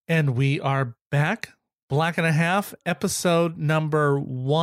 And we are back. Black and a Half, episode number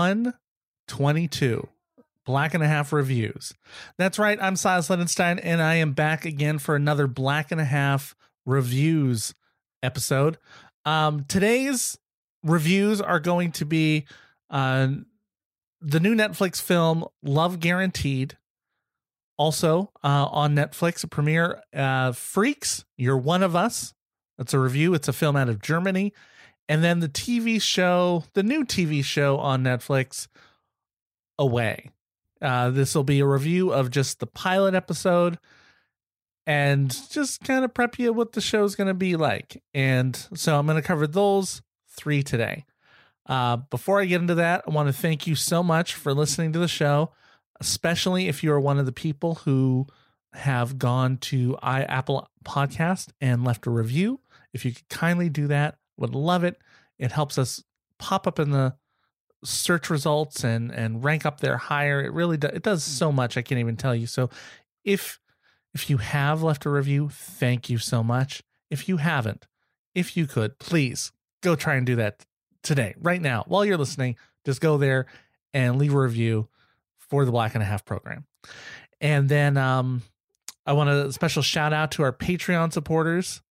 122. Black and a Half reviews. That's right. I'm Silas Lindenstein, and I am back again for another Black and a Half reviews episode. Today's reviews are going to be the new Netflix film, Love Guaranteed. Also on Netflix, a premiere, Freaks, You're One of Us. That's a review. It's a film out of Germany. And then the TV show, the new TV show on Netflix, Away. This will be a review of just the pilot episode and just kind of prep you what the show's going to be like. And so I'm going to cover those three today. Before I get into that, I want to thank you so much for listening to the show, especially if you're one of the people who have gone to Apple Podcast and left a review. If you could kindly do that, would love it. It helps us pop up in the search results and rank up there higher. It really does. It does so much. I can't even tell you. So if you have left a review, thank you so much. If you haven't, if you could, please go try and do that today, right now, while you're listening. Just go there and leave a review for the Black and a Half program. And then I want a special shout out to our Patreon supporters.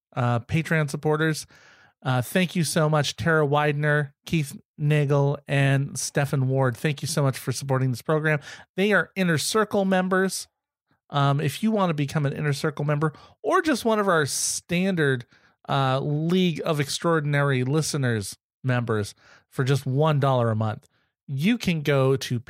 Thank you so much, Tara Widener, Keith Nagel, and Stefan Ward. Thank you so much for supporting this program. They are Inner Circle members. If you want to become an Inner Circle member or just one of our standard League of Extraordinary Listeners members for just $1 a month, you can go to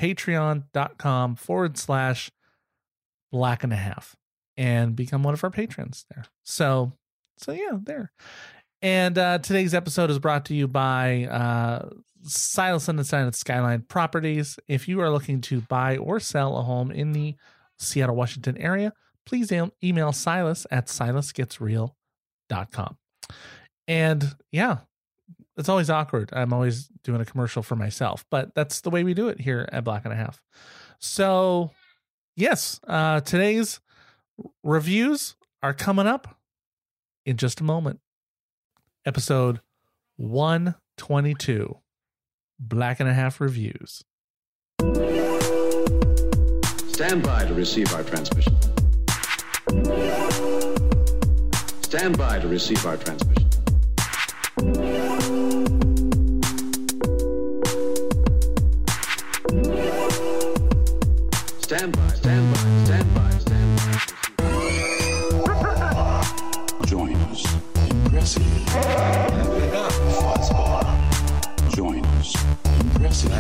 patreon.com/Black and a Half and become one of our patrons there. So yeah, there. And today's episode is brought to you by Silas Lindenstein at Skyline Properties. If you are looking to buy or sell a home in the Seattle, Washington area, please email Silas at silasgetsreal.com. And yeah, it's always awkward. I'm always doing a commercial for myself, but that's the way we do it here at Black and a Half. So yes, today's reviews are coming up in just a moment. Episode 122, Black and a Half reviews. Stand by to receive our transmission. Stand by to receive our transmission. Stand by, stand by, stand by, stand by. Join us. Impressive. Fuzzball. Join us. Impressive.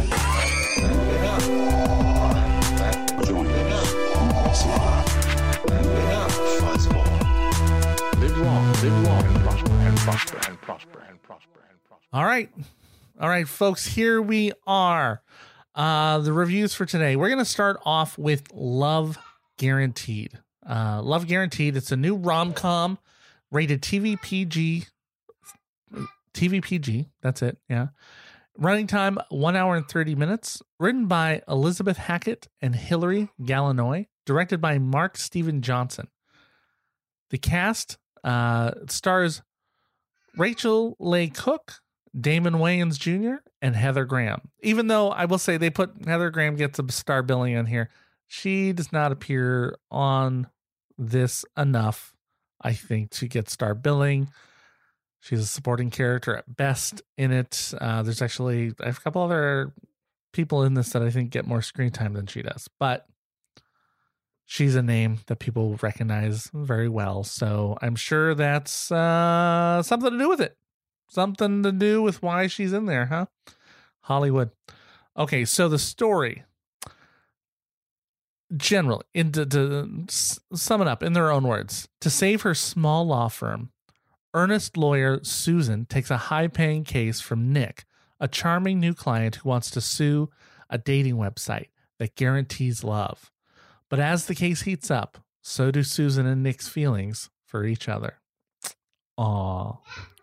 Join us. Impressive. Fuzzball. Live long and prosper and prosper and prosper and prosper and prosper. All right, folks, here we are. The reviews for today. We're going to start off with Love Guaranteed. Love Guaranteed. It's a new rom-com rated TV PG. That's it. Yeah. Running time 1 hour and 30 minutes. Written by Elizabeth Hackett and Hilary Gallinoy. Directed by Mark Steven Johnson. The cast stars Rachel Leigh Cook, Damon Wayans Jr., and Heather Graham. Even though I will say they put Heather Graham gets a star billing on here, she does not appear on this enough, I think, to get star billing. She's a supporting character at best in it. There's actually a couple other people in this that I think get more screen time than she does, but she's a name that people recognize very well. So I'm sure that's something to do with it. Something to do with why she's in there, huh? Hollywood. Okay, so the story, generally, to sum it up in their own words, to save her small law firm, earnest lawyer Susan takes a high-paying case from Nick, a charming new client who wants to sue a dating website that guarantees love. But as the case heats up, so do Susan and Nick's feelings for each other. Aww.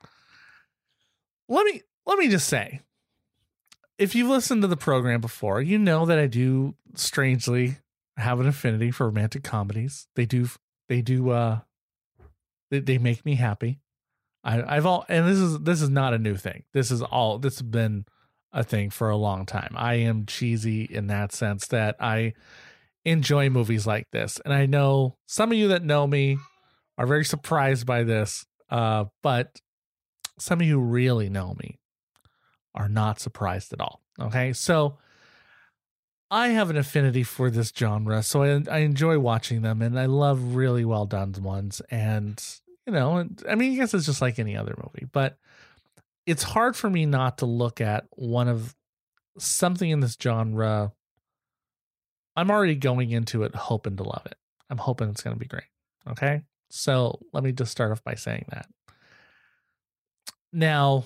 Let me just say, if you've listened to the program before, you know that I do strangely have an affinity for romantic comedies. They make me happy. This is not a new thing. This has been a thing for a long time. I am cheesy in that sense that I enjoy movies like this. And I know some of you that know me are very surprised by this. But some of you who really know me are not surprised at all. Okay. So I have an affinity for this genre. So I enjoy watching them, and I love really well done ones. And, I guess it's just like any other movie, but it's hard for me not to look at something in this genre. I'm already going into it hoping to love it. I'm hoping it's going to be great. Okay. So let me just start off by saying that. Now,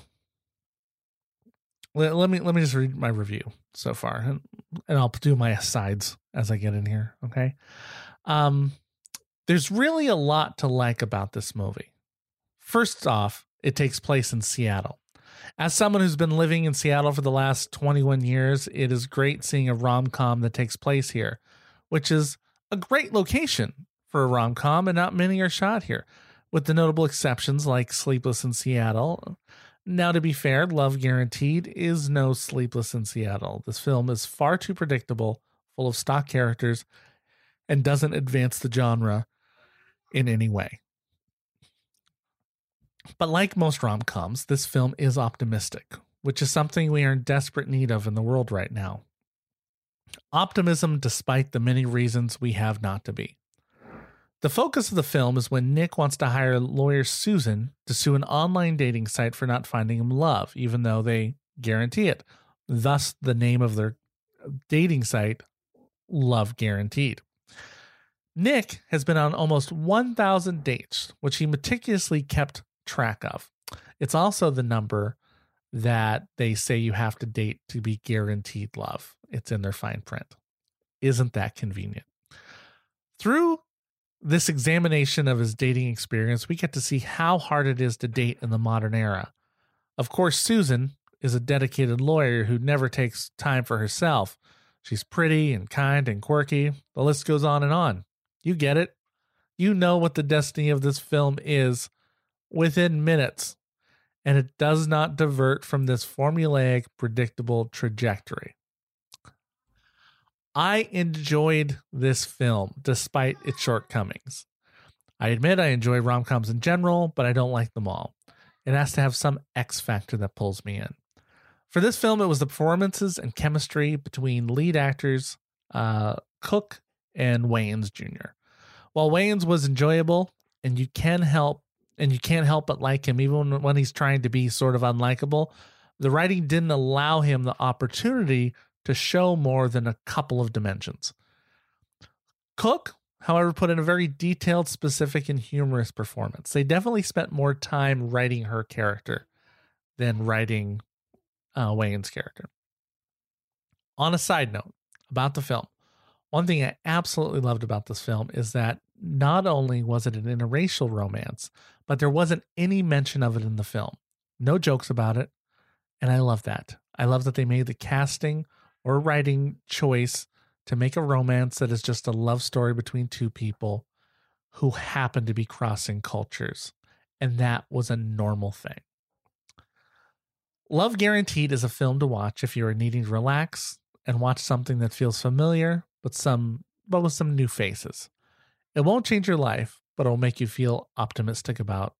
let me just read my review so far, and I'll do my asides as I get in here. Okay. There's really a lot to like about this movie. First off, it takes place in Seattle. As someone who's been living in Seattle for the last 21 years, it is great seeing a rom-com that takes place here, which is a great location for a rom-com, and not many are shot here, with the notable exceptions like Sleepless in Seattle. Now, to be fair, Love Guaranteed is no Sleepless in Seattle. This film is far too predictable, full of stock characters, and doesn't advance the genre in any way. But like most rom-coms, this film is optimistic, which is something we are in desperate need of in the world right now. Optimism despite the many reasons we have not to be. The focus of the film is when Nick wants to hire lawyer Susan to sue an online dating site for not finding him love, even though they guarantee it. Thus, the name of their dating site, Love Guaranteed. Nick has been on almost 1,000 dates, which he meticulously kept track of. It's also the number that they say you have to date to be guaranteed love. It's in their fine print. Isn't that convenient? Through this examination of his dating experience, we get to see how hard it is to date in the modern era. Of course, Susan is a dedicated lawyer who never takes time for herself. She's pretty and kind and quirky. The list goes on and on. You get it. You know what the destiny of this film is within minutes, and it does not divert from this formulaic, predictable trajectory. I enjoyed this film despite its shortcomings. I admit I enjoy rom-coms in general, but I don't like them all. It has to have some X factor that pulls me in. For this film, it was the performances and chemistry between lead actors Cook and Wayans Jr. While Wayans was enjoyable, and you can't help but like him even when he's trying to be sort of unlikable, the writing didn't allow him the opportunity to show more than a couple of dimensions. Cook, however, put in a very detailed, specific, and humorous performance. They definitely spent more time writing her character than writing Wayne's character. On a side note about the film, one thing I absolutely loved about this film is that not only was it an interracial romance, but there wasn't any mention of it in the film. No jokes about it. And I love that. I love that they made the casting or writing choice to make a romance that is just a love story between two people who happen to be crossing cultures. And that was a normal thing. Love Guaranteed is a film to watch if you are needing to relax and watch something that feels familiar, but with some new faces. It won't change your life, but it will make you feel optimistic about.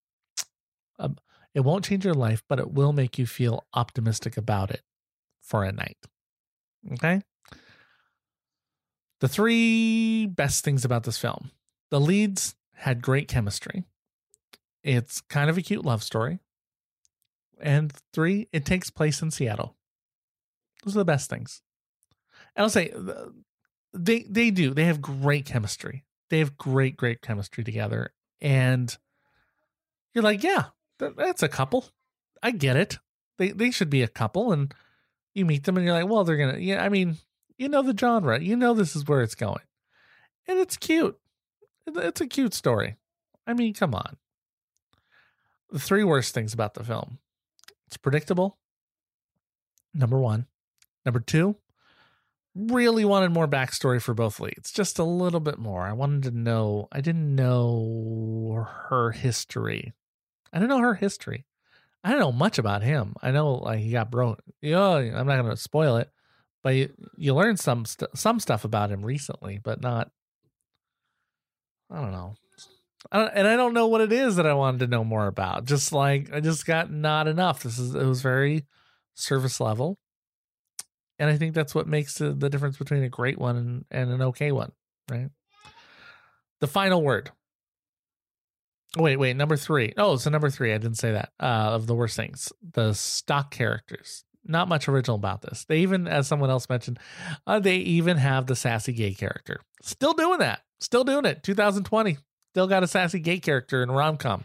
It won't change your life, but it will make you feel optimistic about it for a night. Okay? The three best things about this film. The leads had great chemistry. It's kind of a cute love story. And 3, it takes place in Seattle. Those are the best things. And I'll say they do. They have great chemistry. They have great chemistry together. And you're like, yeah, that's a couple. I get it. They should be a couple. And you meet them and you're like, well, they're going to, yeah, I mean, you know the genre. You know this is where it's going. And it's cute. It's a cute story. I mean, come on. The 3 worst things about the film. It's predictable. Number 1. Number 2, really wanted more backstory for both leads. Just a little bit more. I didn't know her history. I don't know her history. I don't know much about him. I know like he got broke. I'm not going to spoil it, but you learn some stuff about him recently, but not. I don't know. And I don't know what it is that I wanted to know more about. Just like I just got not enough. It was very surface level, and I think that's what makes the difference between a great one and an okay one, right? The final word. Wait, number 3. Oh, so number 3. I didn't say that. Of the worst things, the stock characters. Not much original about this. They even, as someone else mentioned, they even have the sassy gay character. Still doing that. Still doing it. 2020. Still got a sassy gay character in a rom-com.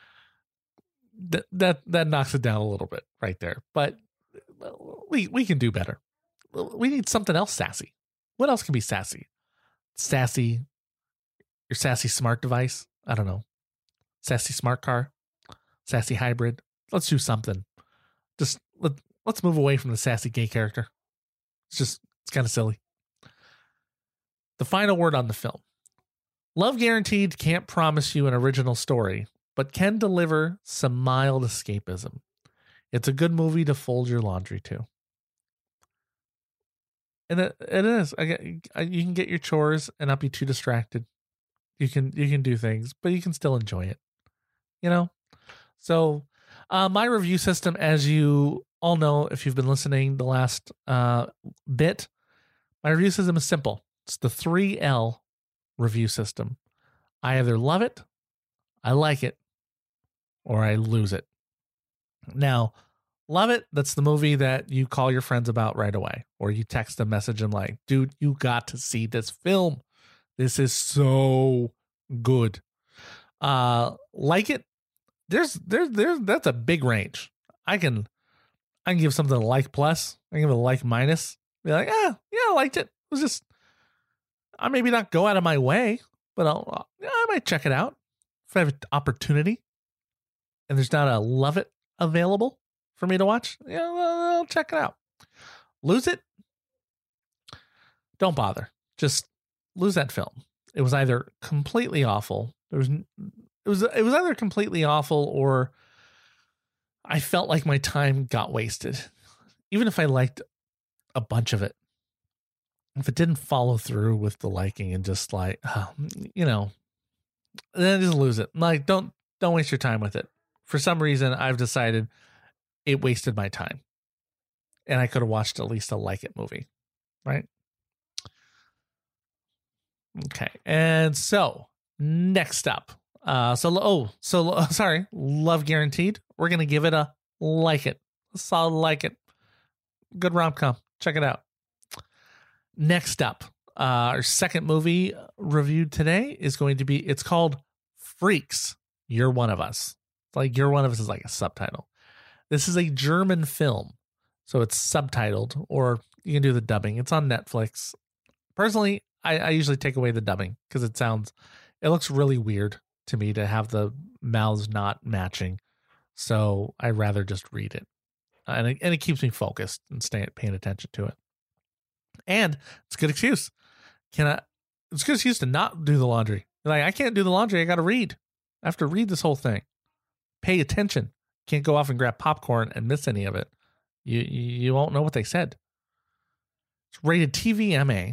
That knocks it down a little bit right there. But we can do better. We need something else sassy. What else can be sassy? Sassy. Your sassy smart device. I don't know. Sassy smart car. Sassy hybrid. Let's do something. Just let's move away from the sassy gay character. It's kind of silly. The final word on the film. Love Guaranteed can't promise you an original story, but can deliver some mild escapism. It's a good movie to fold your laundry to. And it is. You can get your chores and not be too distracted. You can do things, but you can still enjoy it. You know? So my review system, as you all know, if you've been listening the last bit, my review system is simple. It's the 3L review system. I either love it, I like it, or I lose it. Now, love it, that's the movie that you call your friends about right away, or you text a message and like, dude, you got to see this film. This is so good. Like it, there's that's a big range. I can give something a like plus. I can give it a like minus. Be like, yeah, I liked it. It was just, I maybe not go out of my way, but I might check it out if I have an opportunity. And there's not a love it available for me to watch. Yeah, I'll check it out. Lose it? Don't bother. Just lose that film. It was either completely awful. It was either completely awful or I felt like my time got wasted. Even if I liked a bunch of it. If it didn't follow through with the liking and just like, then just lose it. Like, don't waste your time with it. For some reason, I've decided it wasted my time. And I could have watched at least a like it movie. Right? Okay. And so, next up. Sorry. Love Guaranteed. We're going to give it a like it. A solid like it. Good rom-com. Check it out. Next up, our second movie reviewed today is going to be, it's called Freaks, You're One of Us. It's like You're One of Us is like a subtitle. This is a German film, so it's subtitled, or you can do the dubbing. It's on Netflix. Personally, I usually take away the dubbing because it looks really weird to me to have the mouths not matching. So I rather just read it. And it keeps me focused and paying attention to it. And it's a good excuse. It's a good excuse to not do the laundry. Like, I can't do the laundry. I got to read. I have to read this whole thing. Pay attention. Can't go off and grab popcorn and miss any of it. You won't know what they said. It's rated TVMA.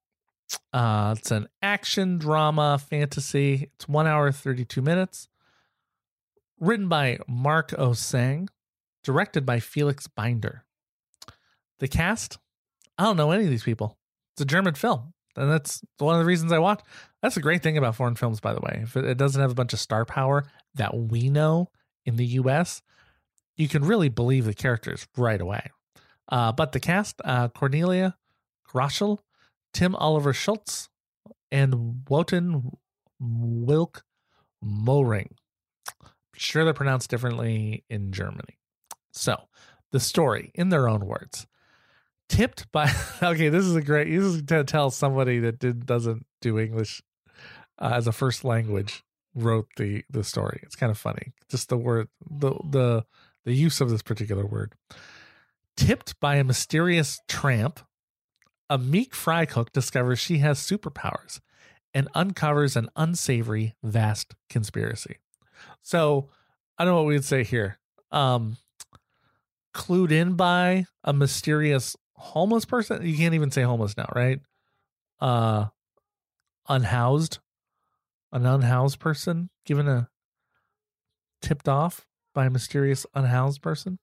It's an action, drama, fantasy. It's 1 hour, 32 minutes. Written by Mark O. Sang. Directed by Felix Binder. The cast? I don't know any of these people. It's a German film. And that's one of the reasons I watch. That's the great thing about foreign films, by the way. If it doesn't have a bunch of star power that we know in the US, you can really believe the characters right away. But the cast, Cornelia Groschel, Tim Oliver Schultz, and Wotan Wilk Moring. Sure, they're pronounced differently in Germany. So, the story, in their own words. Tipped by, okay, this is to tell somebody that doesn't do English as a first language wrote the story. It's kind of funny. Just the word, the use of this particular word. Tipped by a mysterious tramp, a meek fry cook discovers she has superpowers and uncovers an unsavory, vast conspiracy. So I don't know what we'd say here. Clued in by a mysterious homeless person. You can't even say homeless now, right? Unhoused. An unhoused person tipped off by a mysterious unhoused person.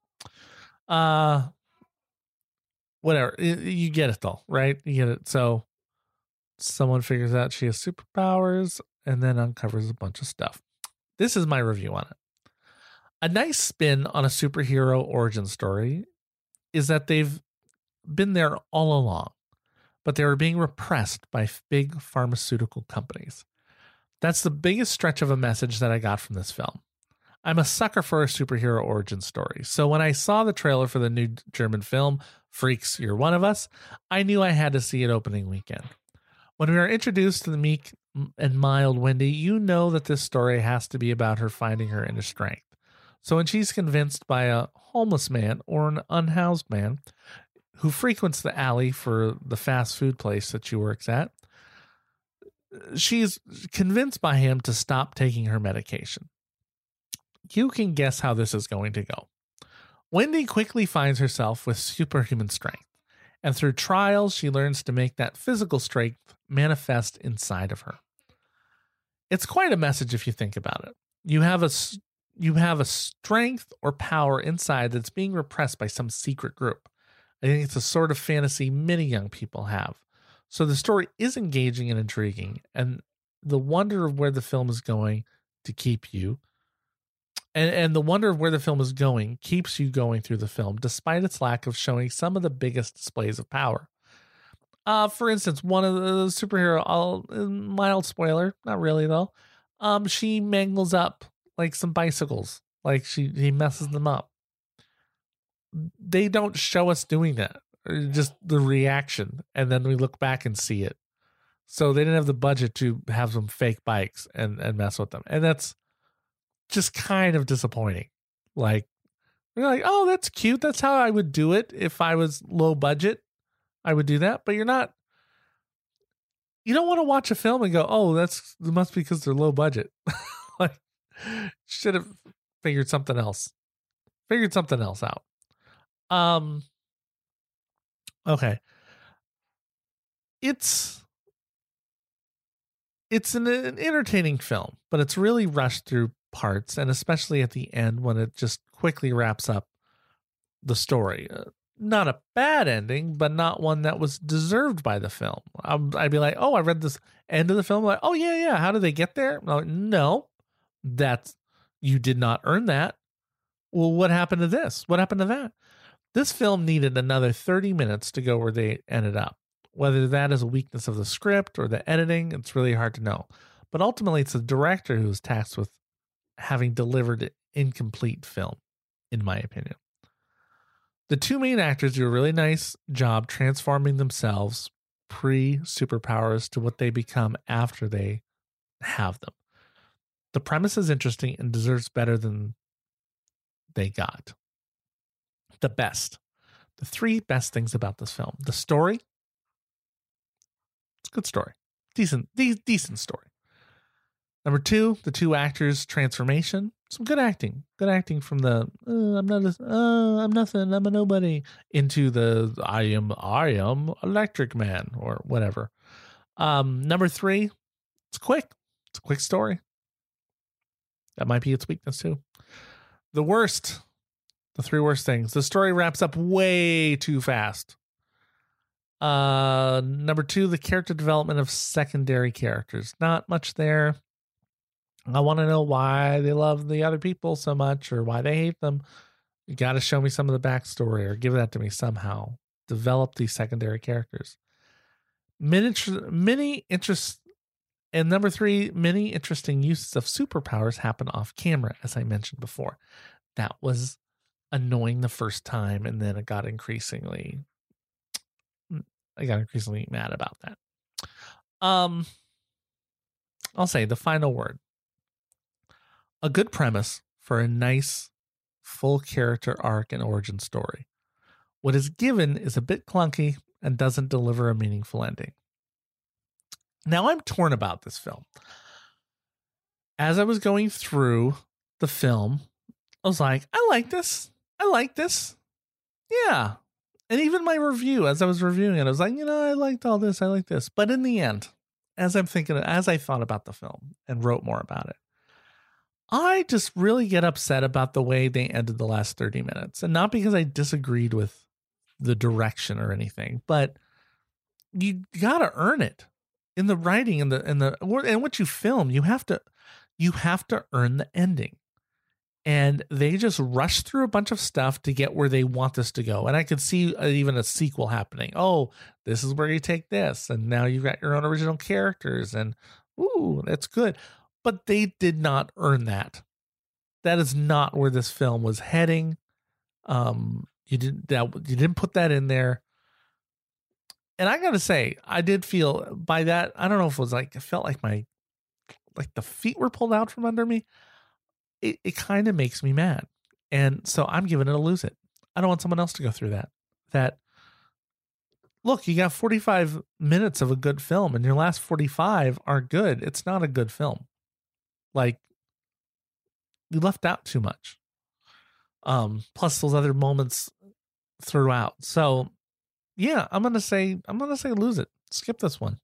Whatever. You get it though, right? You get it. So someone figures out she has superpowers and then uncovers a bunch of stuff. This is my review on it. A nice spin on a superhero origin story is that they've been there all along, but they were being repressed by big pharmaceutical companies. That's the biggest stretch of a message that I got from this film. I'm a sucker for a superhero origin story. So when I saw the trailer for the new German film, Freaks, You're One of Us, I knew I had to see it opening weekend. When we are introduced to the meek and mild Wendy, you know that this story has to be about her finding her inner strength. So when she's convinced by a homeless man or an unhoused man who frequents the alley for the fast food place that she works at, she's convinced by him to stop taking her medication. You can guess how this is going to go. Wendy quickly finds herself with superhuman strength, and through trials, she learns to make that physical strength manifest inside of her. It's quite a message if you think about it. You have a strength or power inside that's being repressed by some secret group. I think it's a sort of fantasy many young people have. So the story is engaging and intriguing, and the wonder of where the film is going to keep you. And the wonder of where the film is going keeps you going through the film, despite its lack of showing some of the biggest displays of power. For instance, one of the superhero, mild spoiler, not really though. She mangles up like some bicycles, like he messes them up. They don't show us doing that, just the reaction, and then we look back and see it. So they didn't have the budget to have some fake bikes and mess with them, and that's just kind of disappointing. Like, you're like, oh, that's cute. That's how I would do it if I was low budget. I would do that, but you don't want to watch a film and go, oh, it must be because they're low budget. Like, should have figured something else out. Okay. It's an entertaining film, but it's really rushed through parts, and especially at the end when it just quickly wraps up the story. Not a bad ending, but not one that was deserved by the film. I'd be like, oh, I read this end of the film. I'm like, oh yeah. How did they get there? I'm like, no, you did not earn that. Well, what happened to this? What happened to that? This film needed another 30 minutes to go where they ended up. Whether that is a weakness of the script or the editing, it's really hard to know. But ultimately, it's the director who is tasked with having delivered an incomplete film, in my opinion. The two main actors do a really nice job transforming themselves pre-superpowers to what they become after they have them. The premise is interesting and deserves better than they got. The three best things about this film. The story. It's a good story. Decent story. Number two, the two actors' transformation. Some good acting. Good acting from the I'm nothing, I'm a nobody, into the I am Electric Man or whatever. Number three, it's quick. It's a quick story. That might be its weakness too. The three worst things. The story wraps up way too fast. Number two, the character development of secondary characters. Not much there. I want to know why they love the other people so much or why they hate them. You got to show me some of the backstory or give that to me somehow. Develop these secondary characters. Many interests. And number three, many interesting uses of superpowers happen off camera, as I mentioned before. That was annoying the first time, and then I got increasingly mad about that. I'll say the final word. A good premise for a nice, full character arc and origin story. What is given is a bit clunky and doesn't deliver a meaningful ending. Now, I'm torn about this film. As I was going through the film, I was like, I like this. Yeah. And even my review, as I was reviewing it, I was like, I liked all this. I like this. But in the end, as I thought about the film and wrote more about it, I just really get upset about the way they ended the last 30 minutes. And not because I disagreed with the direction or anything, but you got to earn it in the writing and what you film. You have to earn the ending. And they just rush through a bunch of stuff to get where they want this to go. And I could see even a sequel happening. Oh, this is where you take this. And now you've got your own original characters. And, ooh, that's good. But they did not earn that. That is not where this film was heading. You didn't put that in there. And I got to say, I did feel by that, I don't know if it was like, it felt like the feet were pulled out from under me. It kind of makes me mad. And so I'm giving it a lose it. I don't want someone else to go through that. Look, you got 45 minutes of a good film and your last 45 are good. It's not a good film. Like, you left out too much. Plus those other moments throughout. So yeah, I'm going to say lose it. Skip this one.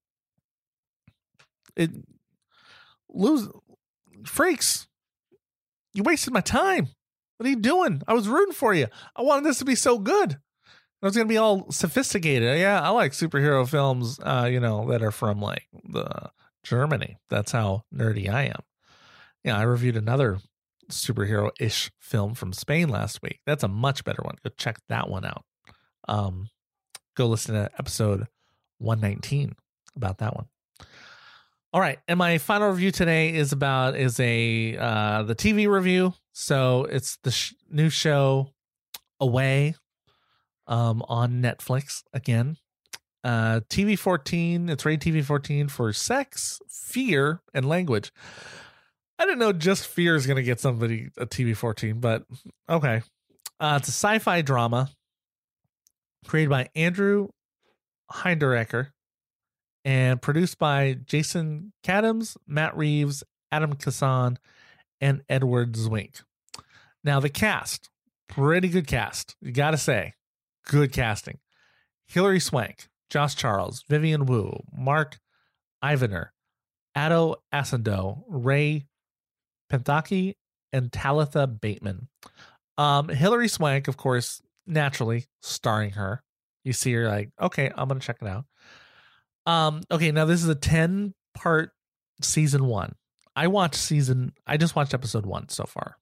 Freaks. You wasted my time. What are you doing? I was rooting for you. I wanted this to be so good. It was going to be all sophisticated. Yeah, I like superhero films, that are from like the Germany. That's how nerdy I am. Yeah, I reviewed another superhero-ish film from Spain last week. That's a much better one. Go check that one out. Go listen to episode 119 about that one. All right, and my final review today is the TV review. So it's the new show Away on Netflix again. TV-14. It's rated TV-14 for sex, fear, and language. I didn't know just fear is going to get somebody a TV-14, but okay. It's a sci-fi drama created by Andrew Heinderecker and produced by Jason Katims, Matt Reeves, Adam Kassan, and Edward Zwink. Now, the cast, pretty good cast. You got to say, good casting. Hilary Swank, Josh Charles, Vivian Wu, Mark Ivaner, Ado Asando, Ray Pentaki, and Talitha Bateman. Hilary Swank, of course, naturally starring her. You see her like, okay, I'm going to check it out. Okay, now this is a 10-part season 1. I just watched episode 1 so far.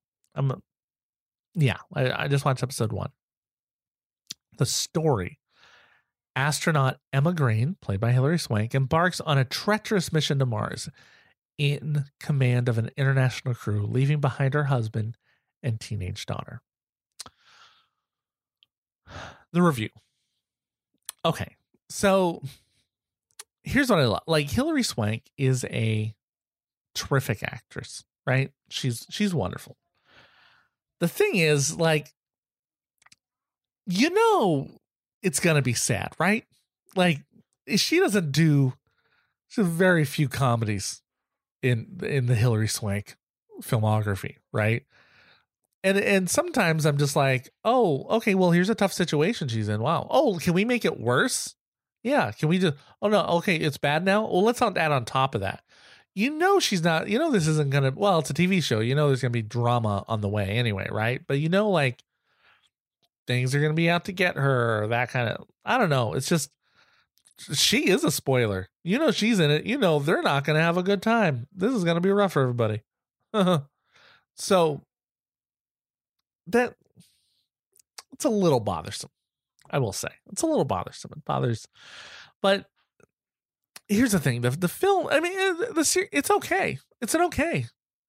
I just watched episode 1. The story. Astronaut Emma Green, played by Hilary Swank, embarks on a treacherous mission to Mars in command of an international crew, leaving behind her husband and teenage daughter. The review. Okay, so here's what I love. Like, Hilary Swank is a terrific actress, right? She's wonderful. The thing is, like, it's gonna be sad, right? Like, she doesn't do very few comedies in the Hilary Swank filmography, right? And sometimes I'm just like, oh, okay, well, here's a tough situation she's in. Wow. Oh, can we make it worse? Yeah. Can we just, oh no, okay, it's bad now. Well, let's not add on top of that. She's not, this isn't going to, well, it's a TV show. There's going to be drama on the way anyway, right? But like, things are going to be out to get her, that kind of, I don't know. It's just, she is a spoiler. She's in it. They're not going to have a good time. This is going to be rough for everybody. So it's a little bothersome. I will say it's a little bothersome. It bothers, but here's the thing: the film. I mean, it's okay. It's an okay.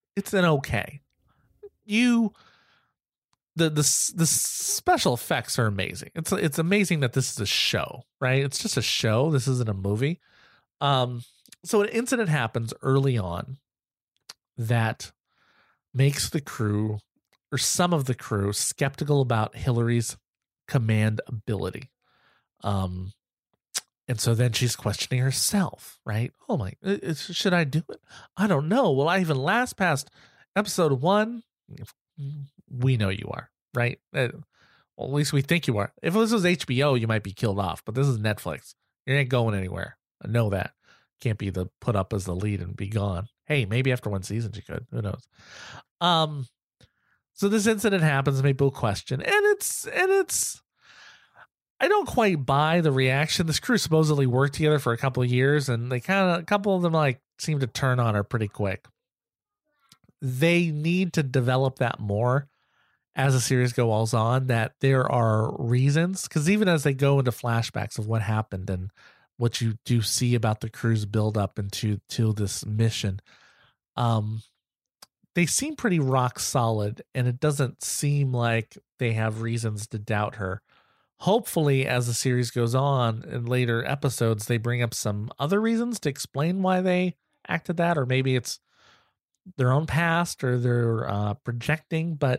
The special effects are amazing. It's amazing that this is a show, right? It's just a show. This isn't a movie. So an incident happens early on that makes the crew, or some of the crew, skeptical about Hilary's command ability. And so then she's questioning herself, right? Oh my, should I do it? I don't know. Will I even last past episode 1? we know you are, right? Well, at least we think you are. If this was HBO, you might be killed off, but this is Netflix. You ain't going anywhere. I know that. Can't be the put up as the lead and be gone. Hey, maybe after one season you could. Who knows? So this incident happens, made people question, and it's. I don't quite buy the reaction. This crew supposedly worked together for a couple of years, and a couple of them like seem to turn on her pretty quick. They need to develop that more as the series goes on, that there are reasons, because even as they go into flashbacks of what happened and what you do see about the crew's build up into this mission, they seem pretty rock solid, and it doesn't seem like they have reasons to doubt her. Hopefully, as the series goes on in later episodes, they bring up some other reasons to explain why they acted that, or maybe it's their own past or they're projecting. But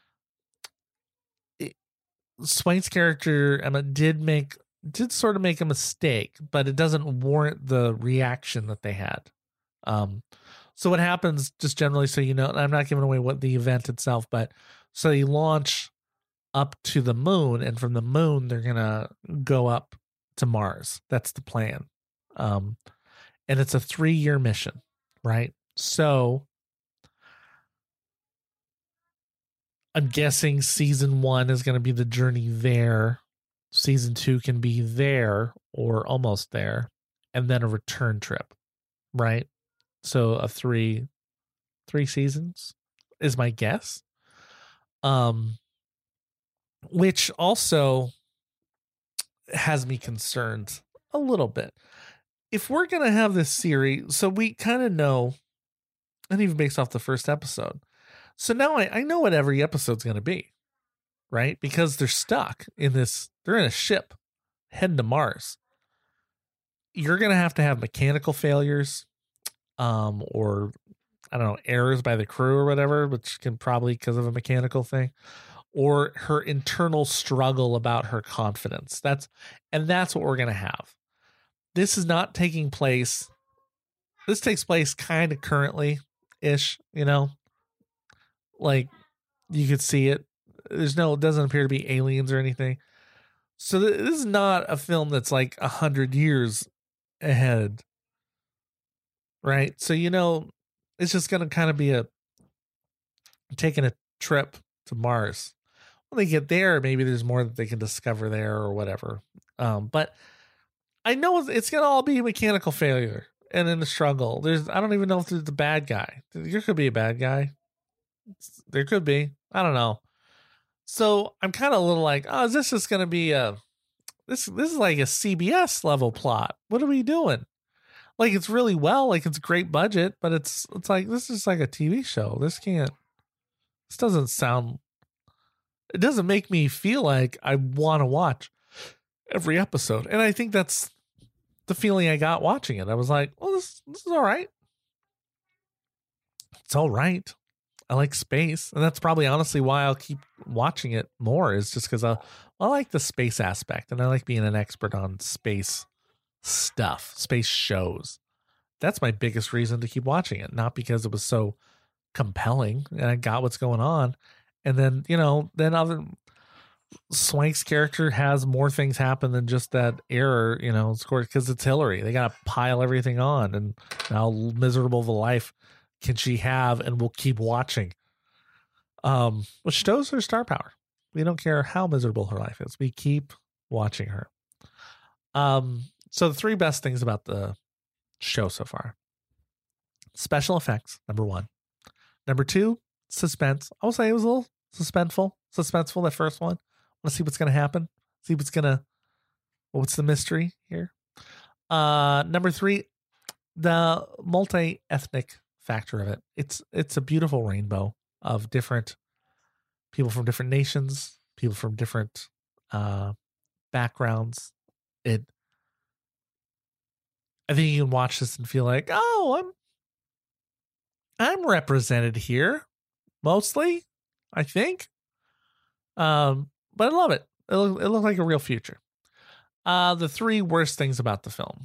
Swank's character, Emma, did sort of make a mistake, but it doesn't warrant the reaction that they had. So what happens, just generally, so you know, and I'm not giving away what the event itself, but so you launch up to the moon, and from the moon they're gonna go up to Mars. That's the plan. And it's a 3-year mission, right? So I'm guessing season 1 is going to be the journey there. Season 2 can be there or almost there, and then a return trip, right? So a three seasons is my guess. Which also has me concerned a little bit. If we're going to have this series, so we kind of know, and even based off the first episode. So now I know what every episode's going to be, right? Because they're stuck in this, they're in a ship heading to Mars. You're going to have mechanical failures, or I don't know, errors by the crew or whatever, which can probably because of a mechanical thing, or her internal struggle about her confidence. That's what we're going to have. This is not taking place. This takes place kind of currently ish, you know, like you could see it. It doesn't appear to be aliens or anything. So this is not a film that's like 100 years ahead. Right. So, you know, it's just going to kind of be taking a trip to Mars. When they get there, maybe there's more that they can discover there or whatever. But I know it's going to all be mechanical failure and in the struggle. I don't even know if there's the bad guy. There could be a bad guy. There could be. I don't know. So I'm kind of a little like, oh, is this just going to be this is like a CBS level plot. What are we doing? Like, it's really like it's great budget, but it's like, this is like a TV show. This doesn't sound, it doesn't make me feel like I want to watch every episode. And I think that's the feeling I got watching it. I was like, well, this is all right. It's all right. I like space. And that's probably honestly why I'll keep watching it more, is just because I like the space aspect, and I like being an expert on space stuff, space shows. That's my biggest reason to keep watching it, not because it was so compelling and I got what's going on. And then, you know, Swank's character has more things happen than just that error, you know, of course, because it's Hillary. They got to pile everything on, and how miserable of a life can she have, and we'll keep watching. Which shows her star power. We don't care how miserable her life is. We keep watching her. So the 3 best things about the show so far: special effects, number 1. Number 2, suspense. I will say it was a little suspenseful, that first one. Want to see what's going to happen. See what's the mystery here. Number 3, the multi-ethnic factor of it. It's a beautiful rainbow of different people from different nations, people from different backgrounds. I think you can watch this and feel like, oh, I'm represented here, mostly, I think. But I love it. It looked like a real future. The 3 worst things about the film.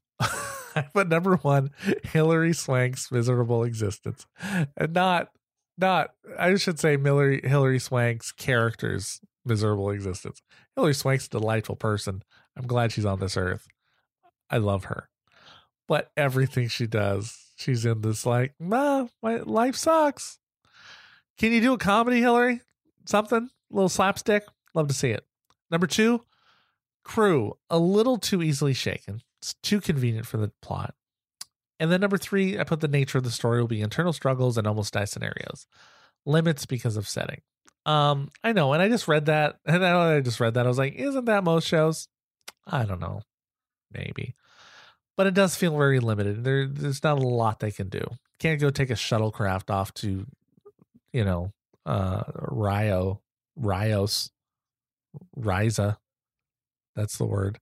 But number 1, Hillary Swank's miserable existence. And not not, I should say Hillary Swank's character's miserable existence. Hillary Swank's a delightful person. I'm glad she's on this earth. I love her. But everything she does, she's in this like, my life sucks. Can you do a comedy, Hillary? Something? A little slapstick? Love to see it. Number 2, crew. A little too easily shaken. It's too convenient for the plot. And then number 3, I put the nature of the story will be internal struggles and almost die scenarios. Limits because of setting. I know, and I just read that, and I was like, isn't that most shows? I don't know. Maybe. But it does feel very limited. There's not a lot they can do. Can't go take a shuttlecraft off to, Ryza. That's the word.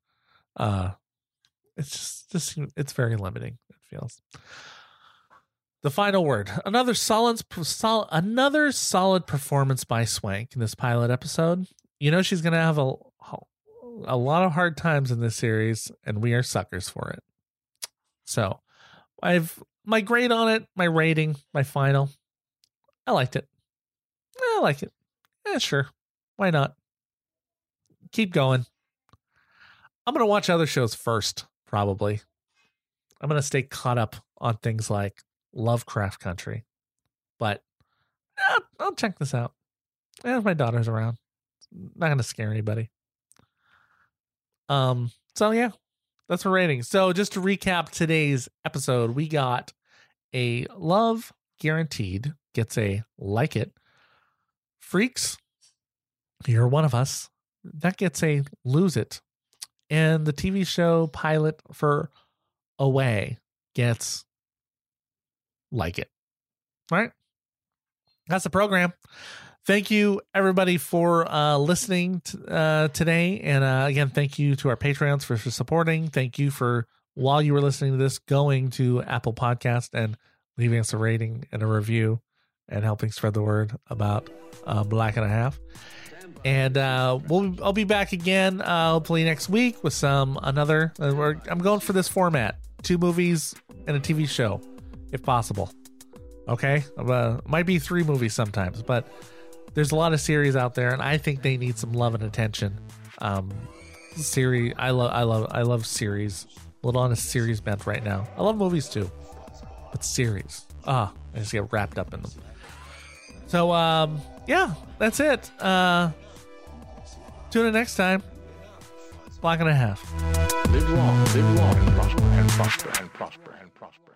It's just it's very limiting. It feels. The final word. Another solid performance by Swank in this pilot episode. She's gonna have a lot of hard times in this series, and we are suckers for it. So, my grade on it, my rating, my final. I liked it. I like it. Yeah, sure. Why not? Keep going. I'm going to watch other shows first, probably. I'm going to stay caught up on things like Lovecraft Country. But I'll check this out. If my daughter's around. Not going to scare anybody. So yeah, that's my rating. So just to recap today's episode, we got a love guaranteed, gets a like it. Freaks, you're one of us, that gets a lose it. And the TV show pilot for Away gets like it. All right. That's the program. Thank you, everybody, for listening today. And again, thank you to our Patreons for supporting. Thank you for, while you were listening to this, going to Apple Podcast and leaving us a rating and a review and helping spread the word about Black and a Half. And I'll be back again hopefully next week with another. I'm going for this format: 2 movies and a TV show, if possible. Okay, might be 3 movies sometimes, but there's a lot of series out there, and I think they need some love and attention. Series, I love series. A little on a series bent right now. I love movies too, but series, I just get wrapped up in them. So yeah, that's it. Tune in next time. Black and a Half. Live long and prosper and prosper and prosper and prosper.